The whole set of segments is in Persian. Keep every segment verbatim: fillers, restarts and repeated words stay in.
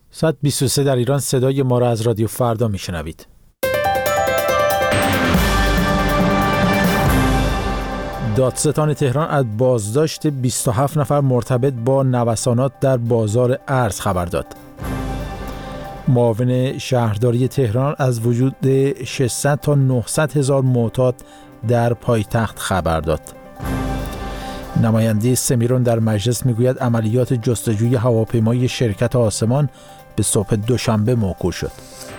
ساعت بیست و سه در ایران. صدای ما را از رادیو فردا میشنوید. دادستان تهران از بازداشت بیست و هفت نفر مرتبط با نوسانات در بازار ارز خبر داد. معاون شهرداری تهران از وجود ششصد تا نهصد هزار معتاد در پایتخت خبر داد. نماینده سمیرون در مجلس میگوید عملیات جستجوی هواپیمای شرکت آسمان به صبح دوشنبه موکول شد.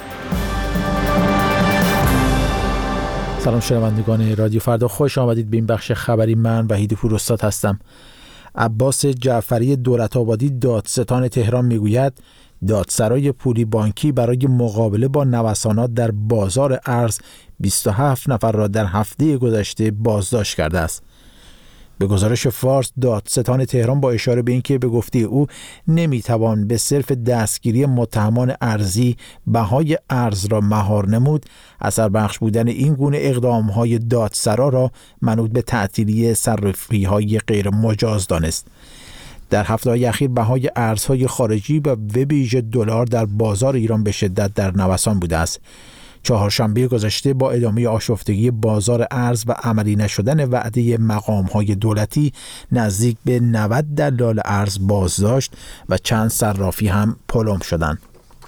سلام شنوندگان رادیو فردا، خوش آمدید به این بخش خبری. من وحید پوراستاد هستم. عباس جعفری دولت‌آبادی دادستان تهران میگوید دادسرای پولی بانکی برای مقابله با نوسانات در بازار ارز بیست و هفت نفر را در هفته گذشته بازداشت کرده است. به گزارش فارس، دادستان تهران با اشاره به اینکه به گفته او نمیتوان به صرف دستگیری متهمان ارزی بهای ارز را مهار نمود، اثر بخش بودن این گونه اقدام‌های دادسرا را منوط به تعطیلی صرافی‌های غیر مجاز دانست. در هفته‌های اخیر بهای ارزهای خارجی و به ویژه دلار در بازار ایران به شدت در نوسان بوده است. چهارشنبه گذشته با ادامه آشفتگی بازار ارز و عملی نشدن وعده مقام‌های دولتی، نزدیک به نود دلال ارز بازداشت و چند صرافی هم پلم شدند.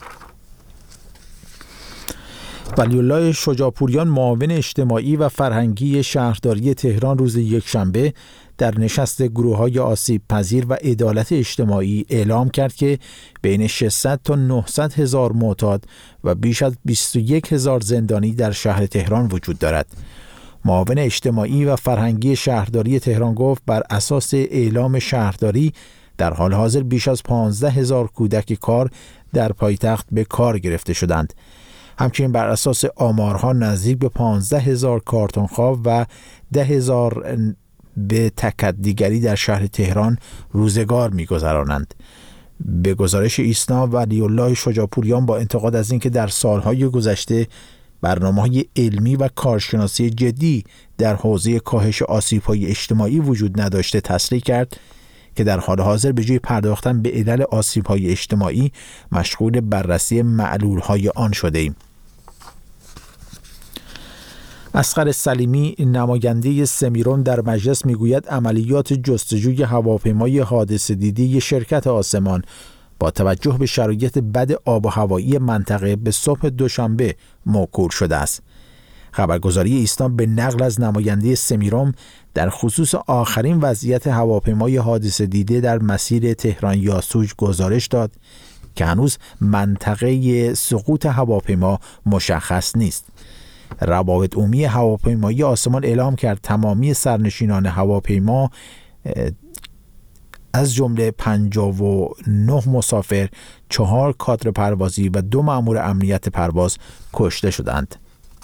ولی‌الله شجاع‌پوریان معاون اجتماعی و فرهنگی شهرداری تهران روز یکشنبه در نشست گروه‌های آسیب پذیر و عدالت اجتماعی اعلام کرد که بین ششصد تا نهصد هزار معتاد و بیش از بیست و یک هزار زندانی در شهر تهران وجود دارد. معاون اجتماعی و فرهنگی شهرداری تهران گفت بر اساس اعلام شهرداری در حال حاضر بیش از پانزده هزار کودک کار در پایتخت به کار گرفته شدند. همچنین بر اساس آمارها نزدیک به پانزده هزار کارتونخواه و ده هزار به تکدیگری در شهر تهران روزگار می‌گذرانند. به گزارش ایسنا، ولی‌الله شجاع‌پوریان با انتقاد از اینکه در سالهای گذشته برنامه‌های علمی و کارشناسی جدی در حوزه کاهش آسیب‌های اجتماعی وجود نداشته تصریح کرد که در حال حاضر به جای پرداختن به علل آسیب‌های اجتماعی مشغول بررسی معلول‌های آن شده‌ایم. اصغر سلیمی نماینده سمیرون در مجلس میگوید عملیات جستجوی هواپیمای حادثه دیده شرکت آسمان با توجه به شرایط بد آب و هوایی منطقه به صبح دوشنبه موکول شده است. خبرگزاری ایسنا به نقل از نماینده سمیرون در خصوص آخرین وضعیت هواپیمای حادثه دیده در مسیر تهران یاسوج گزارش داد که هنوز منطقه سقوط هواپیما مشخص نیست. روابط عمومی هواپیمایی آسمان اعلام کرد تمامی سرنشینان هواپیما از جمله پنجاه و نه مسافر، چهار کادر پروازی و دو مأمور امنیت پرواز کشته شدند.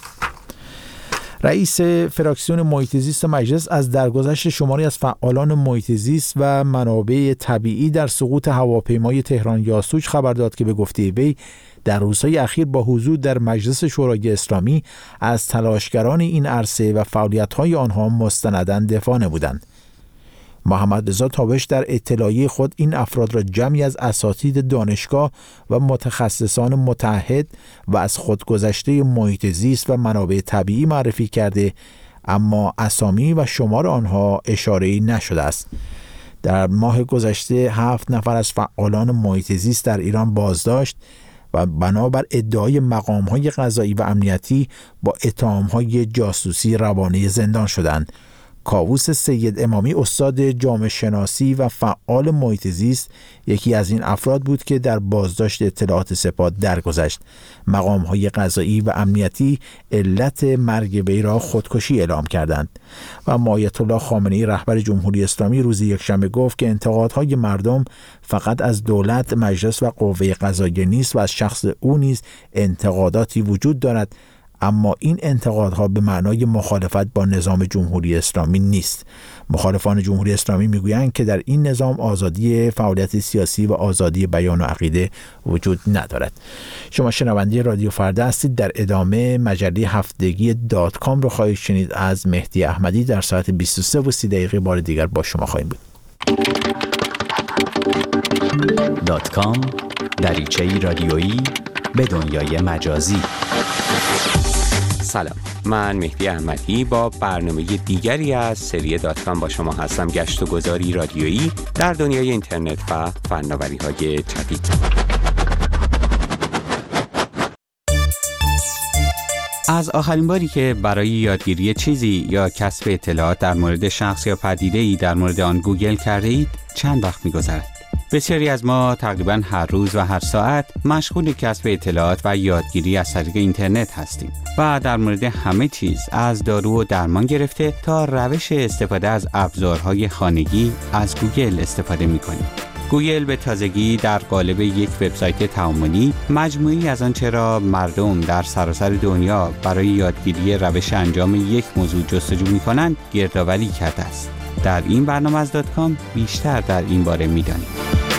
رئیس فراکسیون محیط زیست مجلس از درگذشت شماری از فعالان محیط زیست و منابع طبیعی در سقوط هواپیمای تهران یاسوج خبر داد که به گفته وی در روزهای اخیر با حضور در مجلس شورای اسلامی از تلاشگران این عرصه و فعالیت‌های آنها مستنداً دفاع نمودند. محمد رضا تابش در اطلاعیه خود این افراد را جمعی از اساتید دانشگاه و متخصصان متعهد و از خودگذشته محیط زیست و منابع طبیعی معرفی کرده، اما اسامی و شمار آنها اشاره‌ای نشده است. در ماه گذشته هفت نفر از فعالان محیط زیست در ایران بازداشت و بنابر ادعای مقام‌های قضایی و امنیتی با اتهام‌های جاسوسی روانه زندان شدند. کاووس سید امامی استاد جامعه شناسی و فعال محیط زیست یکی از این افراد بود که در بازداشت اطلاعات سپاه درگذشت. مقام‌های قضایی و امنیتی علت مرگ وی را خودکشی اعلام کردند و آیت الله خامنه‌ای رهبر جمهوری اسلامی روز یکشنبه گفت که انتقادهای مردم فقط از دولت، مجلس و قوه قضاییه نیست و از شخص او نیز انتقاداتی وجود دارد، اما این انتقادها به معنای مخالفت با نظام جمهوری اسلامی نیست. مخالفان جمهوری اسلامی میگویند که در این نظام آزادی فعالیت سیاسی و آزادی بیان و عقیده وجود ندارد. شما شنونده رادیو فردا هستید. در ادامه مجله هفتگی دات کام رو خواهید شنید. از مهدی احمدی در ساعت بیست و سه و سی دقیقه بار دیگر با شما خواهیم بود. دات کام دریچه‌ای رادیویی به دنیای مجازی. سلام، من مهدی احمدی با برنامه دیگری از سری دات کام با شما هستم. گشت و گذاری رادیویی در دنیای اینترنت و فناوری‌های جدید. از آخرین باری که برای یادگیری چیزی یا کسب اطلاعات در مورد شخص یا پدیده‌ای در مورد آن گوگل کرده اید چند وقت می‌گذرد؟ بسیاری از ما تقریباً هر روز و هر ساعت مشغول کسب اطلاعات و یادگیری از طریق اینترنت هستیم و در مورد همه چیز از دارو و درمان گرفته تا روش استفاده از ابزارهای خانگی از گوگل استفاده می‌کنیم. گوگل به تازگی در قالب یک وبسایت تعاملی مجموعی از آنچه را مردم در سراسر دنیا برای یادگیری روش انجام یک موضوع جستجو می‌کنند گردآوری کرده است. در این برنامه از دات کام بیشتر در این باره می‌دانیم.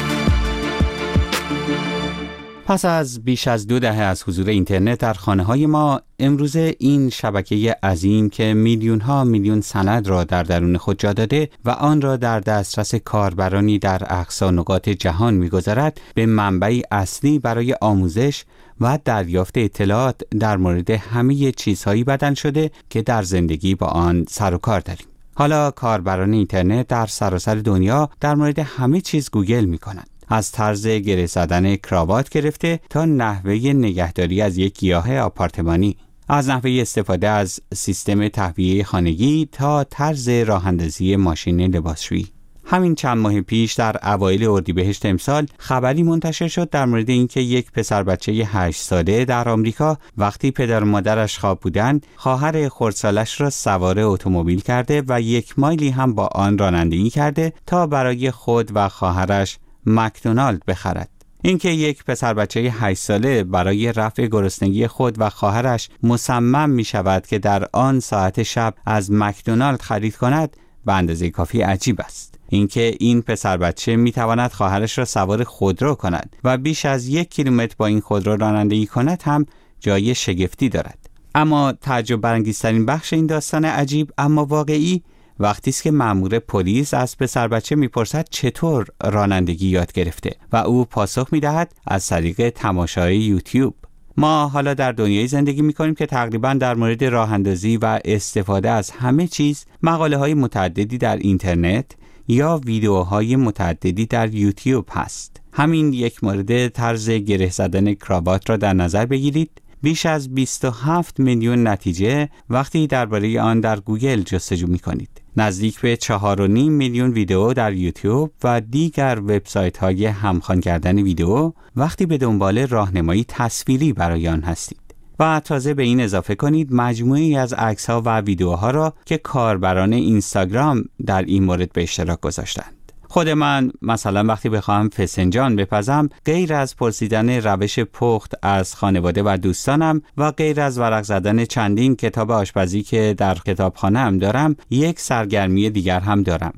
پس از بیش از دو دهه از حضور اینترنت در خانه‌های ما، امروزه این شبکه عظیم که میلیون‌ها میلیون سند را در درون خود جا داده و آن را در دسترس کاربرانی در اقصا نقاط جهان می‌گذارد، به منبعی اصلی برای آموزش و دریافت اطلاعات در مورد همه چیزهایی بدل شده که در زندگی با آن سر و کار داریم. حالا کاربران اینترنت در سراسر دنیا در مورد همه چیز گوگل می‌کنند. از طرز گره زدن کراوات گرفته تا نحوه نگهداری از یک گیاه آپارتمانی، از نحوه استفاده از سیستم تهویه خانگی تا طرز راه‌اندازی ماشین لباسشویی. همین چند ماه پیش در اوایل اردیبهشت امسال خبری منتشر شد در مورد اینکه یک پسر بچه هشت ساله در آمریکا وقتی پدر و مادرش خواب بودند، خواهر خردسالش را سوار اتومبیل کرده و یک مایلی هم با آن رانندگی کرده تا برای خود و خواهرش مکدونالد بخرد. اینکه یک پسر بچه هشت ساله برای رفع گرسنگی خود و خواهرش مصمم می شود که در آن ساعت شب از مکدونالد خرید کند به اندازه کافی عجیب است. اینکه این پسر بچه می تواند خواهرش را سوار خودرو کند و بیش از یک کیلومتر با این خودرو رانندگی کند هم جای شگفتی دارد. اما تعجب برانگیزترین بخش این داستان عجیب اما واقعی وقتی است که مأمور پلیس از پسر بچه میپرسد چطور رانندگی یاد گرفته و او پاسخ میدهد از طریق تماشای یوتیوب. ما حالا در دنیای زندگی میکنیم که تقریبا در مورد راه اندازی و استفاده از همه چیز مقاله های متعددی در اینترنت یا ویدیوهای متعددی در یوتیوب هست. همین یک مورد طرز گره زدن کراوات را در نظر بگیرید. بیش از بیست و هفت میلیون نتیجه وقتی درباره آن در گوگل جستجو می‌کنید. نزدیک به چهار و نیم میلیون ویدیو در یوتیوب و دیگر وبسایت‌های همخوان کردن ویدیو وقتی به دنبال راهنمایی تصویری برای آن هستید. و تازه به این اضافه کنید مجموعی از عکس‌ها و ویدیوها را که کاربران اینستاگرام در این مورد به اشتراک گذاشتند. خود من مثلا وقتی بخواهم فسنجان بپزم، غیر از پرسیدن روش پخت از خانواده و دوستانم و غیر از ورق زدن چندین کتاب آشپزی که در کتابخانه‌ام دارم، یک سرگرمی دیگر هم دارم: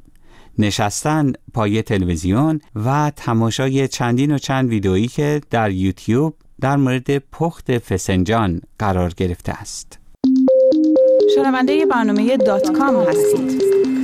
نشستن پای تلویزیون و تماشای چندین و چند ویدئویی که در یوتیوب در مورد پخت فسنجان قرار گرفته است. شنونده برنامه دات کام هستید.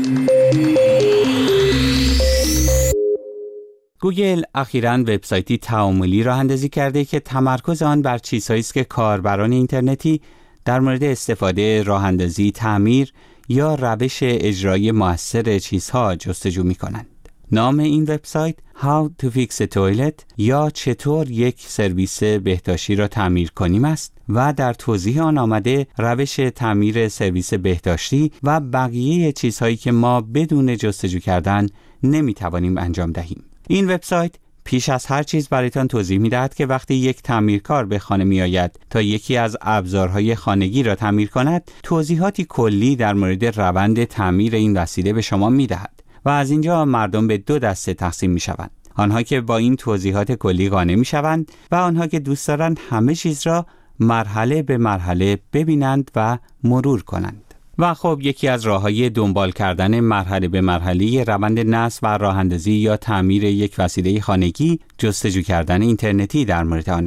گوگل اخیراً وبسایتی تعاملی راه اندازی کرده که تمرکز آن بر چیزهایی است که کاربران اینترنتی در مورد استفاده، راه اندازی، تعمیر یا روش اجرای مؤثر چیزها جستجو می‌کنند. نام این وبسایت How to fix a toilet یا چطور یک سرویس بهداشتی را تعمیر کنیم است و در توضیح آن آمده روش تعمیر سرویس بهداشتی و بقیه چیزهایی که ما بدون جستجو کردن نمی‌توانیم انجام دهیم. این وبسایت پیش از هر چیز برایتان توضیح می‌دهد که وقتی یک تعمیرکار به خانه می‌آید تا یکی از ابزارهای خانگی را تعمیر کند، توضیحاتی کلی در مورد روند تعمیر این وسیله به شما می‌دهد و از اینجا مردم به دو دسته تقسیم می‌شوند: آنها که با این توضیحات کلی قانع می‌شوند و آنها که دوست دارند همه چیز را مرحله به مرحله ببینند و مرور کنند. و خب یکی از راه‌های دنبال کردن مرحله به مرحله روند نصب و راه‌اندازی یا تعمیر یک وسیله خانگی جستجو کردن اینترنتی در مورد آن است.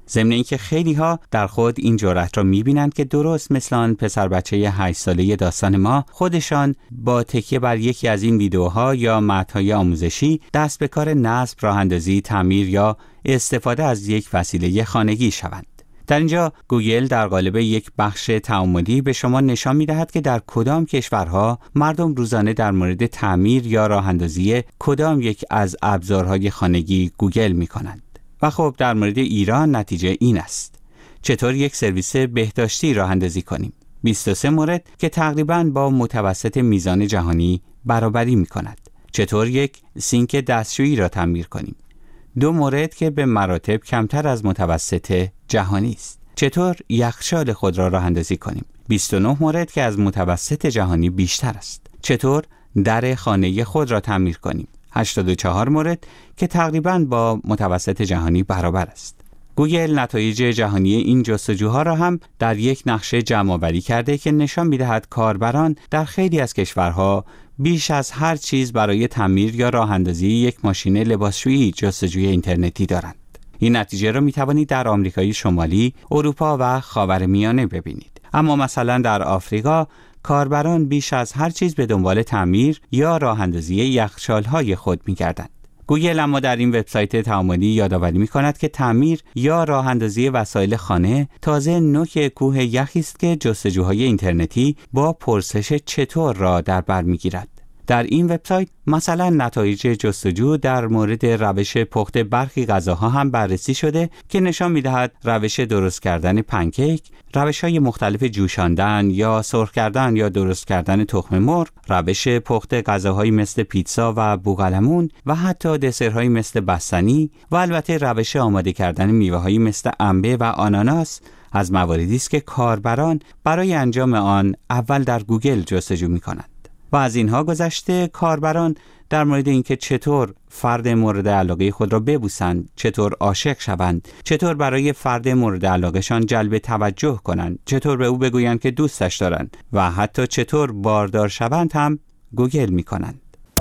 ضمن اینکه خیلی ها در خود این جرأت را می‌بینند که درست مثل آن پسر بچه هشت ساله داستان ما، خودشان با تکیه بر یکی از این ویدیوها یا متن‌های آموزشی دست به کار نصب، راه‌اندازی، تعمیر یا استفاده از یک وسیله خانگی شوند. در اینجا گوگل در قالب یک بخش تعاملی به شما نشان می‌دهد که در کدام کشورها مردم روزانه در مورد تعمیر یا راه‌اندازی کدام یک از ابزارهای خانگی گوگل می‌کنند. و خب در مورد ایران نتیجه این است. چطور یک سرویس بهداشتی راه اندازی کنیم؟ بیست و سه مورد که تقریباً با متوسط میزان جهانی برابری می کند. چطور یک سینک دستشویی را تعمیر کنیم؟ دو مورد که به مراتب کمتر از متوسط جهانی است. چطور یخچال خود را راه اندازی کنیم؟ بیست و نه مورد که از متوسط جهانی بیشتر است. چطور در خانه خود را تعمیر کنیم؟ هشتاد و چهار مورد که تقریباً با متوسط جهانی برابر است. گوگل نتایج جهانی این جستجوها را هم در یک نقشه جمع‌آوری کرده که نشان می‌دهد کاربران در خیلی از کشورها بیش از هر چیز برای تعمیر یا راه‌اندازی یک ماشین لباسشویی جستجوی اینترنتی دارند. این نتیجه را می‌توانید در آمریکای شمالی، اروپا و خاورمیانه ببینید. اما مثلا در آفریقا کاربران بیش از هر چیز به دنبال تعمیر یا راه‌اندازی یخچال‌های خود می‌گردند. گوگل اما در این وبسایت تعاملی یادآوری می‌کند که تعمیر یا راه‌اندازی وسایل خانه تازه نوک کوه یخی است که جستجوهای اینترنتی با پرسش چطور را در بر می‌گیرد. در این وبسایت مثلا نتایج جستجو در مورد روش پخت برخی غذاها هم بررسی شده که نشان می‌دهد روش درست کردن پنکیک، روش‌های مختلف جوشاندن یا سرخ کردن یا درست کردن تخم مرغ، روش پخت غذاهایی مثل پیتزا و بوقلمون و حتی دسرهایی مثل بستنی و البته روش آماده کردن میوه‌هایی مثل انبه و آناناس از مواردی است که کاربران برای انجام آن اول در گوگل جستجو می‌کنند. و از اینها گذشته کاربران در مورد اینکه چطور فرد مورد علاقه خود را ببوسند، چطور عاشق شوند، چطور برای فرد مورد علاقهشان جلب توجه کنند، چطور به او بگویند که دوستش دارند و حتی چطور باردار شوند هم گوگل می کنند.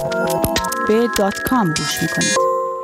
به دات کام گوش می کنید.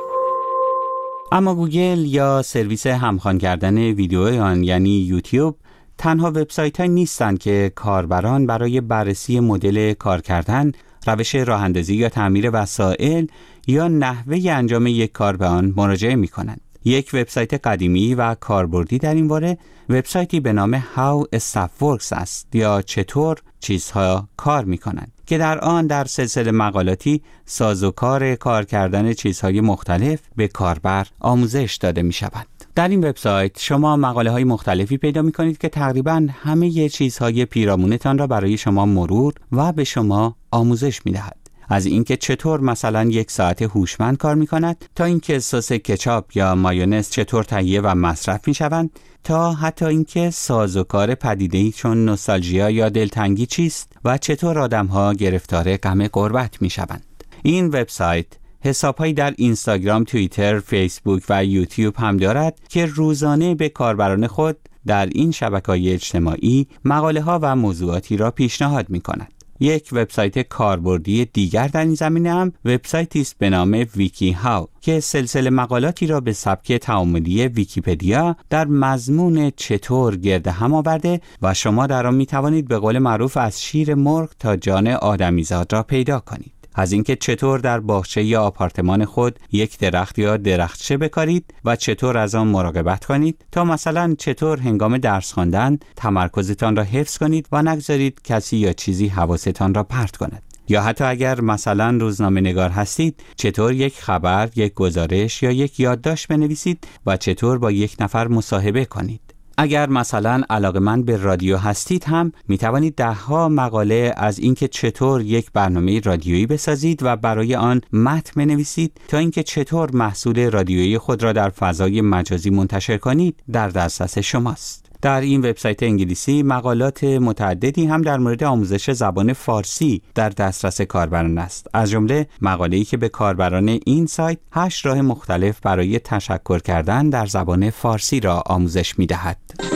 اما گوگل یا سرویس همخوان کردن ویدیو آن یعنی یوتیوب تنها وبسایت های نیستند که کاربران برای بررسی مدل کار کردن، روش راه‌اندازی یا تعمیر وسایل یا نحوه انجام یک کار به آن مراجعه می کنند. یک وبسایت قدیمی و کاربردی در این باره وبسایتی به نام How Stuff Works است یا چطور چیزها کار می کنند که در آن در سلسله مقالاتی سازوکار کار کردن چیزهای مختلف به کاربر آموزش داده می شود. در این وبسایت شما مقاله های مختلفی پیدا می کنید که تقریباً همه چیزهای پیرامونتان را برای شما مرور و به شما آموزش می دهد. از اینکه چطور مثلا یک ساعت هوشمند کار می کند تا اینکه سس کچاپ یا مایونز چطور تهیه و مصرف می شوند تا حتی اینکه سازوکار پدیده‌ای چون نوستالژیا یا دلتنگی چیست و چطور آدم‌ها گرفتار غم غربت می شوند. این وبسایت حساب‌هایی در اینستاگرام، توییتر، فیسبوک و یوتیوب هم دارد که روزانه به کاربران خود در این شبکه‌های اجتماعی مقاله‌ها و موضوعاتی را پیشنهاد می‌کند. یک وبسایت کاربردی دیگر در این زمینه هم وبسایتی است به نام ویکی هاو که سلسله مقالاتی را به سبک تعاملی ویکی‌پدیا در مضمون چطور گرد هم آورده و شما در آن می‌توانید به قول معروف از شیر مرغ تا جان آدمیزاد را پیدا کنید. از اینکه چطور در باغچه یا آپارتمان خود یک درخت یا درختچه بکارید و چطور از آن مراقبت کنید تا مثلا چطور هنگام درس خواندن تمرکزتان را حفظ کنید و نگذارید کسی یا چیزی حواستان را پرت کند. یا حتی اگر مثلا روزنامه نگار هستید چطور یک خبر، یک گزارش یا یک یادداشت بنویسید و چطور با یک نفر مصاحبه کنید. اگر مثلا علاقه‌مند به رادیو هستید هم می توانید ده ها مقاله از اینکه چطور یک برنامه رادیویی بسازید و برای آن متن بنویسید تا اینکه چطور محصول رادیویی خود را در فضای مجازی منتشر کنید در دسترس شماست. در این وبسایت انگلیسی مقالات متعددی هم در مورد آموزش زبان فارسی در دسترس کاربران است. از جمله مقاله‌ای که به کاربران این سایت هشت راه مختلف برای تشکر کردن در زبان فارسی را آموزش می‌دهد.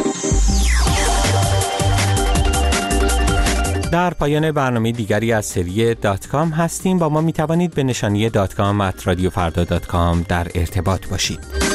در پایان برنامه دیگری از سری دات کام هستیم. با ما می‌توانید به نشانی دات کام ات رادیو فردا دات کام در ارتباط باشید.